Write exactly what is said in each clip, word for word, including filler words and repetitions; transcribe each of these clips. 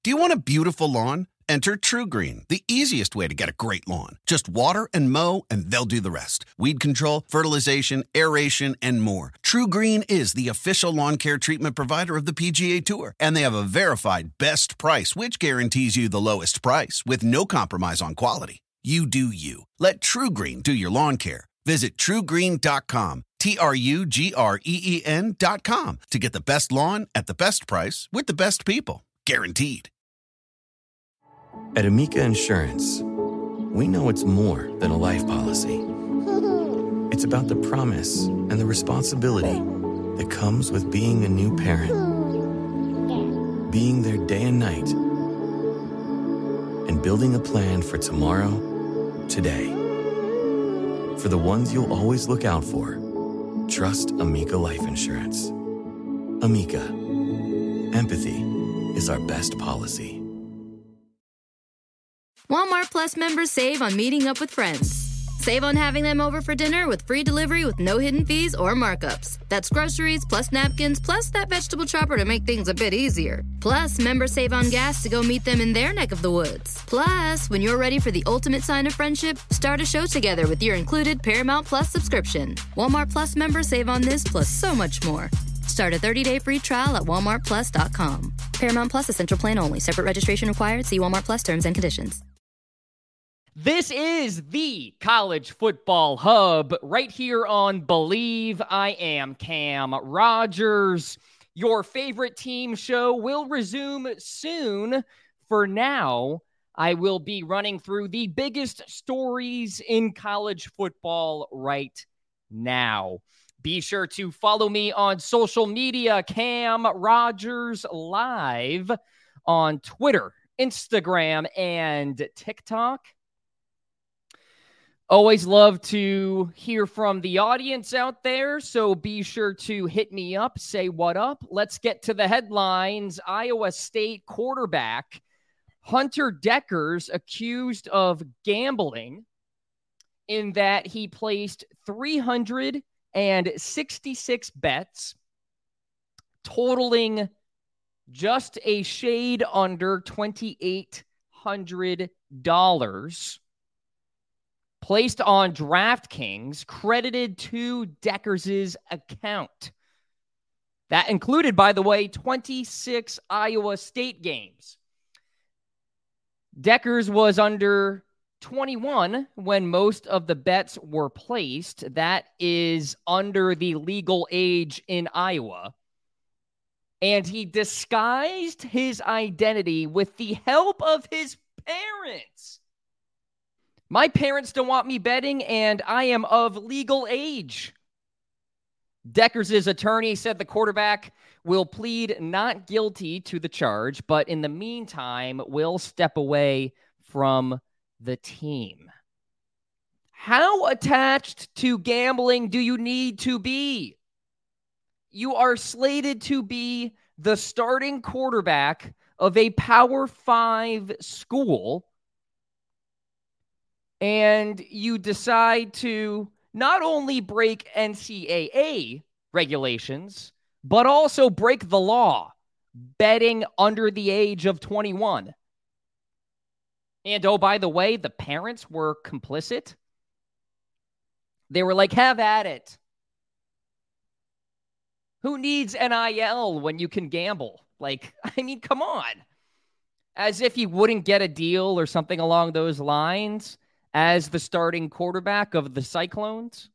Do you want a beautiful lawn? Enter TruGreen, the easiest way to get a great lawn. Just water and mow, and they'll do the rest. Weed control, fertilization, aeration, and more. TruGreen is the official lawn care treatment provider of the P G A Tour, and they have a verified best price, which guarantees you the lowest price with no compromise on quality. You do you. Let TruGreen do your lawn care. Visit true green dot com, T R U G R E E N dot com, to get the best lawn at the best price with the best people. Guaranteed. At Amica Insurance, we know it's more than a life policy. It's about the promise and the responsibility that comes with being a new parent. Being there day and night. And building a plan for tomorrow, today. For the ones you'll always look out for, trust Amica Life Insurance. Amica. Empathy is our best policy. Walmart Plus members save on meeting up with friends. Save on having them over for dinner with free delivery with no hidden fees or markups. That's groceries, plus napkins, plus that vegetable chopper to make things a bit easier. Plus, members save on gas to go meet them in their neck of the woods. Plus, when you're ready for the ultimate sign of friendship, start a show together with your included Paramount Plus subscription. Walmart Plus members save on this plus so much more. Start a thirty-day free trial at walmart plus dot com. Paramount Plus Essential Plan only. Separate registration required. See Walmart Plus terms and conditions. This is the College Football Hub right here on Believe. I am Cam Rogers. Your favorite team show will resume soon. For now, I will be running through the biggest stories in college football right now. Be sure to follow me on social media, Cam Rogers Live, on Twitter, Instagram, and TikTok. Always love to hear from the audience out there, so be sure to hit me up, say what up. Let's get to the headlines. Iowa State quarterback Hunter Dekkers accused of gambling in that he placed three hundred sixty-six bets, totaling just a shade under two thousand eight hundred dollars. Placed on DraftKings, credited to Dekkers' account. That included, by the way, twenty-six Iowa State games. Dekkers was under twenty-one when most of the bets were placed. That is under the legal age in Iowa. And he disguised his identity with the help of his parents. My parents don't want me betting, and I am of legal age. Dekkers' attorney said the quarterback will plead not guilty to the charge, but in the meantime will step away from the team. How attached to gambling do you need to be? You are slated to be the starting quarterback of a Power Five school, and you decide to not only break N C double A regulations, but also break the law, betting under the age of twenty-one. And oh, by the way, the parents were complicit. They were like, have at it. Who needs N I L when you can gamble? Like, I mean, come on. As if he wouldn't get a deal or something along those lines as the starting quarterback of the Cyclones.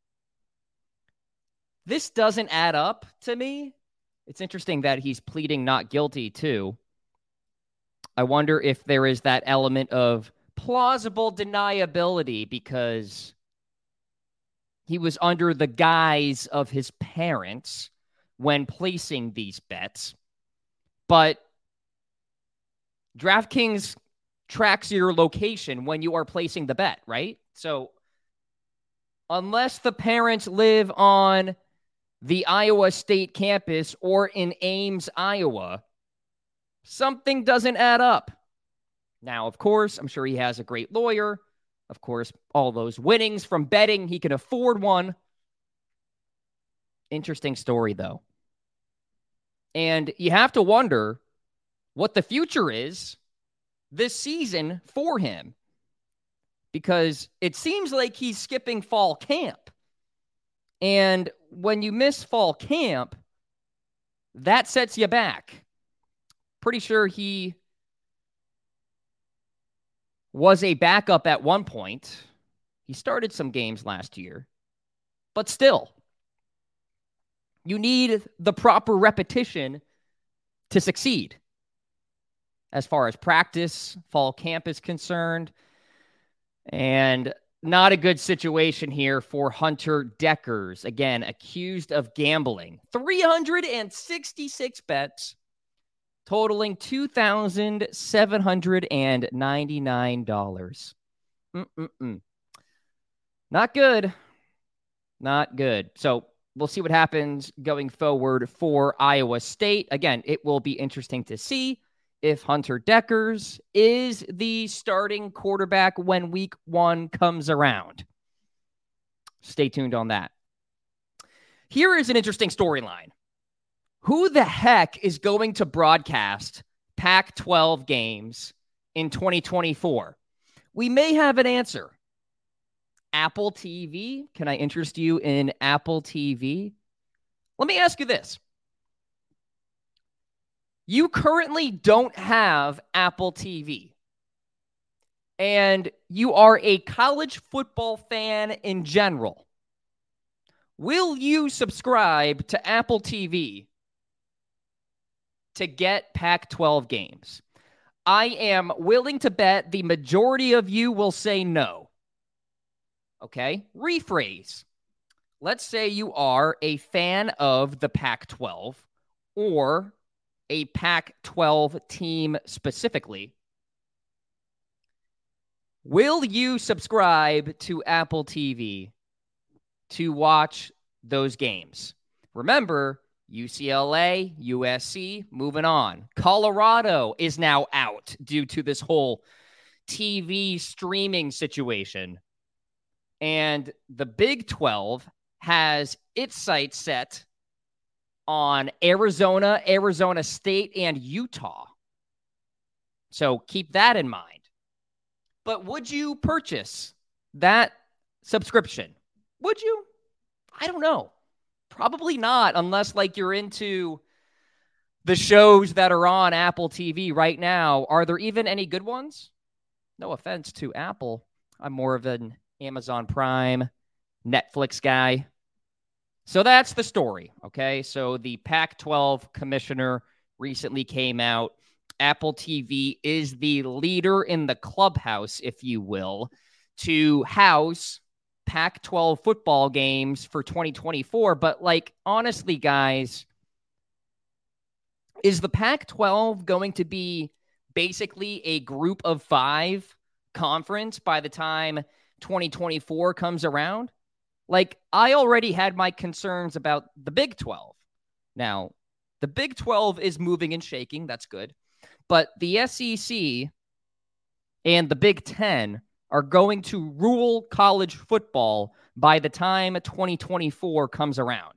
This doesn't add up to me. It's interesting that he's pleading not guilty, too. I wonder if there is that element of plausible deniability because he was under the guise of his parents when placing these bets. But DraftKings tracks your location when you are placing the bet, right? So unless the parents live on the Iowa State campus or in Ames, Iowa, something doesn't add up. Now, of course, I'm sure he has a great lawyer. Of course, all those winnings from betting, he can afford one. Interesting story, though. And you have to wonder, what the future is this season for him, because it seems like he's skipping fall camp. And when you miss fall camp, that sets you back. Pretty sure he was a backup at one point. He started some games last year, but still, you need the proper repetition to succeed. As far as practice, fall camp is concerned, and not a good situation here for Hunter Dekkers. Again, accused of gambling. three hundred sixty-six bets, totaling two thousand seven hundred ninety-nine dollars. Mm-mm-mm. Not good. Not good. So we'll see what happens going forward for Iowa State. Again, it will be interesting to see if Hunter Dekkers is the starting quarterback when week one comes around. Stay tuned on that. Here is an interesting storyline. Who the heck is going to broadcast Pac twelve games in twenty twenty-four? We may have an answer. Apple T V? Can I interest you in Apple T V? Let me ask you this. You currently don't have Apple T V, and you are a college football fan in general. Will you subscribe to Apple T V to get Pac twelve games? I am willing to bet the majority of you will say no. Okay, rephrase. Let's say you are a fan of the Pac twelve or a Pac twelve team specifically. Will you subscribe to Apple T V to watch those games? Remember, U C L A, U S C, moving on. Colorado is now out due to this whole T V streaming situation. And the Big twelve has its sights set on Arizona, Arizona State, and Utah. So keep that in mind. But would you purchase that subscription? Would you? I don't know. Probably not, unless like you're into the shows that are on Apple T V right now. Are there even any good ones? No offense to Apple. I'm more of an Amazon Prime, Netflix guy. So that's the story, okay? So the Pac twelve commissioner recently came out. Apple T V is the leader in the clubhouse, if you will, to house Pac twelve football games for twenty twenty-four. But, like, honestly, guys, is the Pac twelve going to be basically a group of five conference by the time twenty twenty-four comes around? Like, I already had my concerns about the Big twelve. Now, the Big twelve is moving and shaking. That's good. But the S E C and the Big Ten are going to rule college football by the time twenty twenty-four comes around.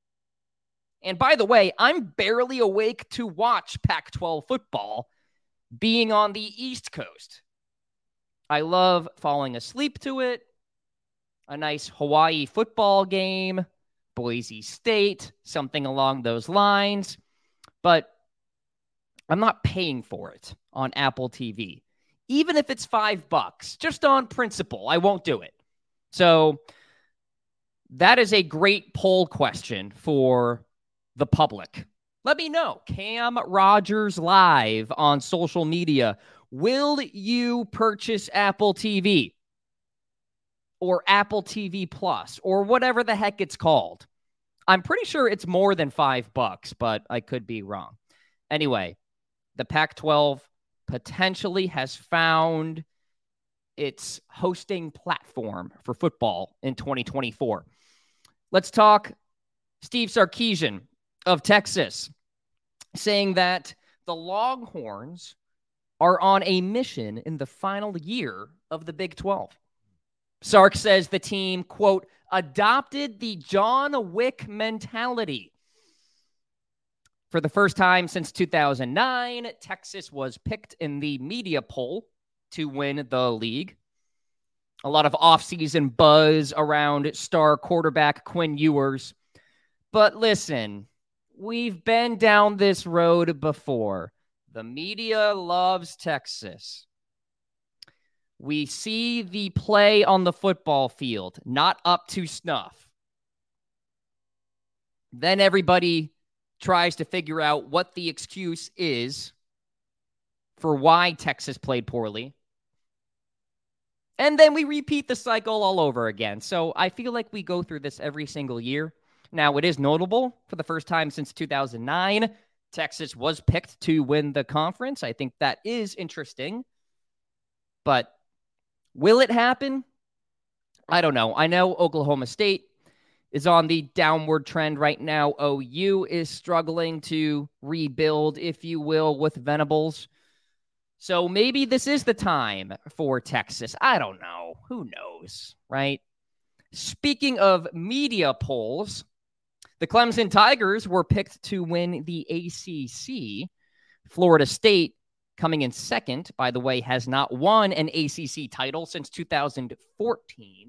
And by the way, I'm barely awake to watch Pac twelve football being on the East Coast. I love falling asleep to it. A nice Hawaii football game, Boise State, something along those lines. But I'm not paying for it on Apple T V. Even if it's five bucks, just on principle, I won't do it. So that is a great poll question for the public. Let me know. Cam Rogers Live on social media. Will you purchase Apple T V? Or Apple T V Plus, or whatever the heck it's called? I'm pretty sure it's more than five bucks, but I could be wrong. Anyway, the Pac twelve potentially has found its hosting platform for football in twenty twenty-four. Let's talk Steve Sarkisian of Texas, saying that the Longhorns are on a mission in the final year of the Big twelve. Sark says the team, quote, adopted the John Wick mentality. For the first time since two thousand nine, Texas was picked in the media poll to win the league. A lot of offseason buzz around star quarterback Quinn Ewers. But listen, we've been down this road before. The media loves Texas. We see the play on the football field, not up to snuff. Then everybody tries to figure out what the excuse is for why Texas played poorly. And then we repeat the cycle all over again. So I feel like we go through this every single year. Now, it is notable for the first time since two thousand nine, Texas was picked to win the conference. I think that is interesting. But will it happen? I don't know. I know Oklahoma State is on the downward trend right now. O U is struggling to rebuild, if you will, with Venables. So maybe this is the time for Texas. I don't know. Who knows, right? Speaking of media polls, the Clemson Tigers were picked to win the A C C. Florida State, coming in second, by the way, has not won an A C C title since two thousand fourteen.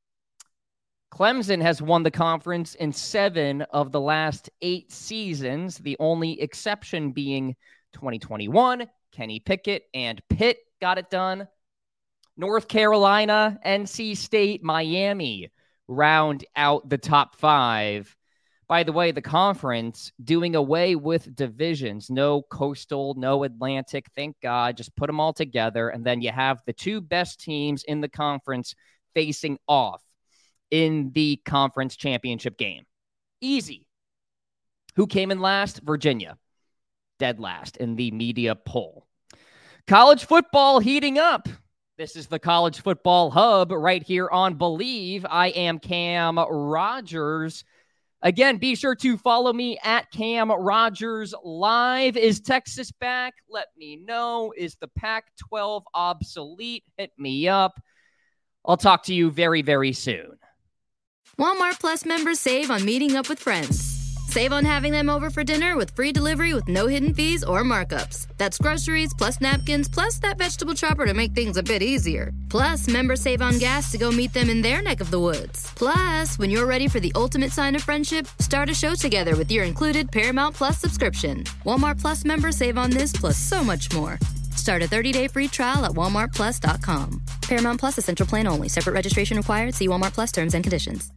Clemson has won the conference in seven of the last eight seasons, the only exception being twenty twenty-one. Kenny Pickett and Pitt got it done. North Carolina, N C State, Miami round out the top five. By the way, the conference doing away with divisions. No Coastal, no Atlantic. Thank God. Just put them all together. And then you have the two best teams in the conference facing off in the conference championship game. Easy. Who came in last? Virginia. Dead last in the media poll. College football heating up. This is the College Football Hub right here on Believe. I am Cam Rogers. Again, be sure to follow me at Cam Rogers Live. Is Texas back? Let me know. Is the Pac twelve obsolete? Hit me up. I'll talk to you very, very soon. Walmart Plus members save on meeting up with friends. Save on having them over for dinner with free delivery with no hidden fees or markups. That's groceries plus napkins plus that vegetable chopper to make things a bit easier. Plus, members save on gas to go meet them in their neck of the woods. Plus, when you're ready for the ultimate sign of friendship, start a show together with your included Paramount Plus subscription. Walmart Plus members save on this plus so much more. Start a thirty-day free trial at walmart plus dot com. Paramount Plus Essential Plan only. Separate registration required. See Walmart Plus terms and conditions.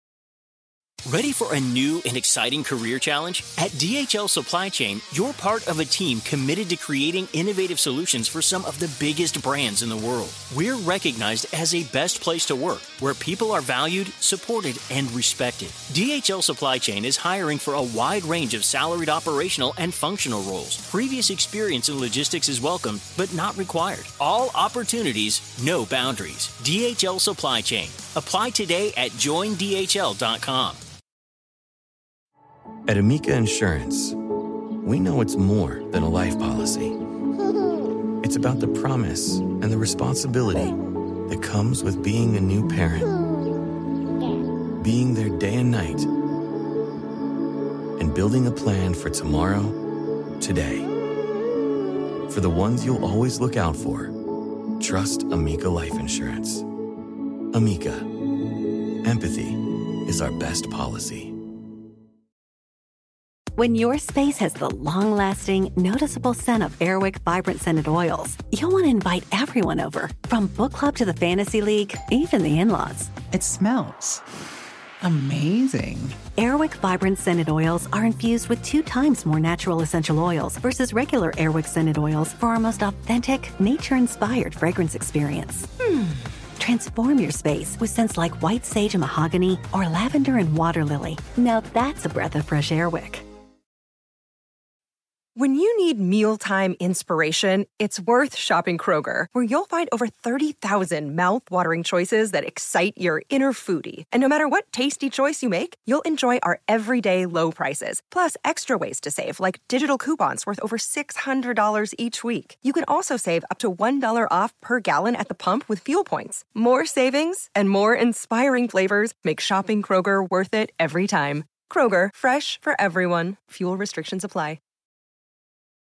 Ready for a new and exciting career challenge? At D H L Supply Chain, you're part of a team committed to creating innovative solutions for some of the biggest brands in the world. We're recognized as a best place to work, where people are valued, supported, and respected. D H L Supply Chain is hiring for a wide range of salaried operational and functional roles. Previous experience in logistics is welcome, but not required. All opportunities, no boundaries. D H L Supply Chain. Apply today at join D H L dot com. At Amica Insurance, we know it's more than a life policy. It's about the promise and the responsibility that comes with being a new parent. Being there day and night. And building a plan for tomorrow, today. For the ones you'll always look out for, trust Amica Life Insurance. Amica. Empathy is our best policy. When your space has the long-lasting, noticeable scent of Airwick Vibrant Scented Oils, you'll want to invite everyone over, from book club to the fantasy league, even the in-laws. It smells amazing. Airwick Vibrant Scented Oils are infused with two times more natural essential oils versus regular Airwick Scented Oils for our most authentic, nature-inspired fragrance experience. Hmm. Transform your space with scents like white sage and mahogany or lavender and water lily. Now that's a breath of fresh Airwick. When you need mealtime inspiration, it's worth shopping Kroger, where you'll find over thirty thousand mouth-watering choices that excite your inner foodie. And no matter what tasty choice you make, you'll enjoy our everyday low prices, plus extra ways to save, like digital coupons worth over six hundred dollars each week. You can also save up to one dollar off per gallon at the pump with fuel points. More savings and more inspiring flavors make shopping Kroger worth it every time. Kroger, fresh for everyone. Fuel restrictions apply.